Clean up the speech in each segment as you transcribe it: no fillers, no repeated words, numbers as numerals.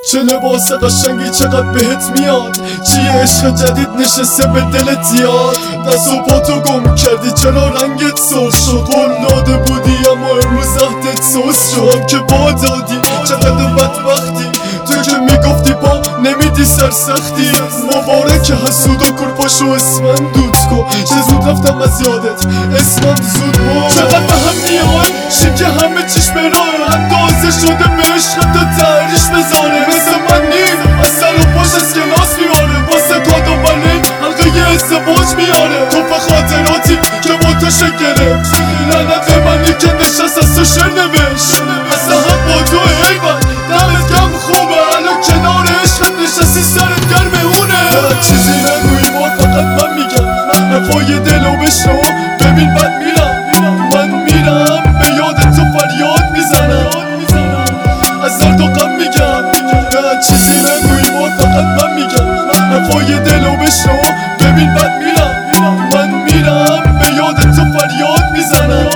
چه لباس قشنگی چقدر بهت میاد، چیه عشق جدید نشسته به دلت یاد. دست و پاتو گم کردی چرا رنگت سرخ شد، قول داده بودی اما امروز عهدت سوز شد. که با دادی چقدر بدبختی، تو که میگفتی پا نمیدی سرسختی. مبارک حسود و کرپاش و اسمم دود کن، چه زود رفتم از یادت اسمم زود بود. چقدر به هم میای شیم که همه چیش برای، حتی آزه شده به عشق تا تحریش بذاره. مثل من نیم از سر و پاش از کناس میاره، واسه کادو ولی حلقه یه ازدواج میاره. تو به خاطراتی که با تو شکره، لعنت منی که نشست از تو شعر نوشت. اصلا هم با تو ایوان دمت کم خوبه، الان کنار عشقت نشستی سرت گرمونه. چیزی نگوی بار فقط من میگم، حرفای دلو بشنو ببین بد میرم. من میرم به یاد تو فریاد میزنم، از درد و غم میگم. چیزی نگوی بار فقط من میگم، حرفای دلو بشنو ببین بد میرم. من میرم به یاد تو فریاد میزنم،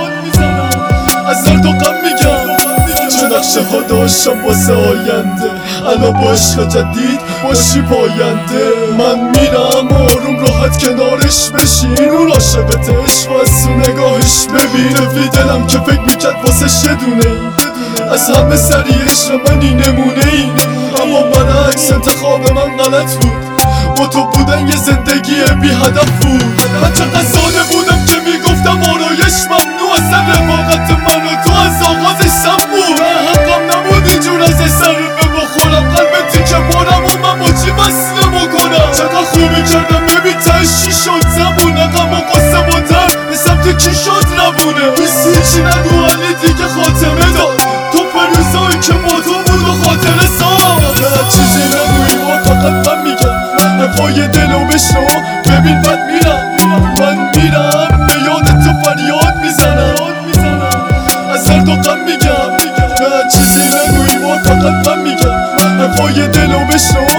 از درد و غم میگم. چه نقشه ها داشتم واسه آینده، الان با عشق جدید باشی پاینده. من میرم آروم راحت کنارش بشین، اون عاشقت عشق و از تو نگاهش ببین. رفی دلم که فکر میکرد واسه شدونه ای، از همه سری عشق منی نمونه ای. اما برعکس انتخاب من غلط بود، با تو بودن یه زندگی بی هدف بود. من چقدر ساده بودم که میگفتم آرایش ممنوع، اصلا رفاقت من و تو از آغازش سم بود. حقم نبود اینجور ازش ضربه بخورم، قلبتی که پارم و من با چی وصله بکنم. چقدر خوبی کردم ببین تهش چی شد زبونه، غم و قصه و درد به سمت کی شد روونه. بسی چی نگو علی دیگه خاتمه داد، تو فروزایی که با تو بود و خاطره ساز. چیزی نگوی بار فقط من میگم، حرفای دلو بشنو ببین بد میرم. من میرم به یاد تو فریاد میزنم، از درد و غم میگم. چیزی نگوی بار فقط من میگم، حرفای دلو بشنو